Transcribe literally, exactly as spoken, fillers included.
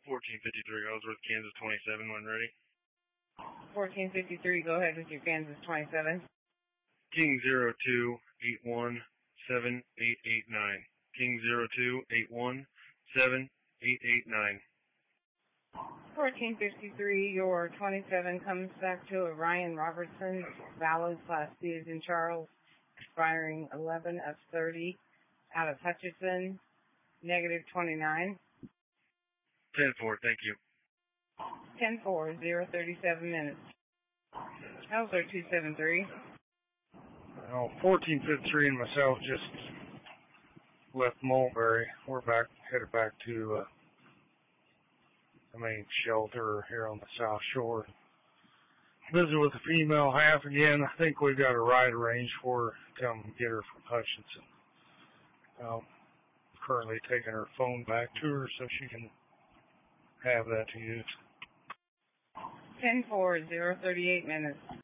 fourteen fifty-three, Ellsworth, Kansas twenty-seven, when ready. fourteen fifty-three, go ahead with your Kansas twenty-seven. King zero two eight one seven eight eight nine. King zero two eight one seven eight eight nine. fourteen fifty-three, your twenty-seven comes back to a Ryan Robertson, valid class C as in Charles, expiring eleven of thirty, out of Hutchinson, negative twenty-nine. ten four, thank you. ten four, zero thirty-seven minutes. Ellsworth two seven three. Well, fourteen fifty-three and myself just left Mulberry. We're back, headed back to uh, the main shelter here on the South Shore. Visit with the female half again. I think we've got a ride arranged for her to come get her from Hutchinson. I'm currently taking her phone back to her so she can have that to use. ten four, zero thirty-eight minutes.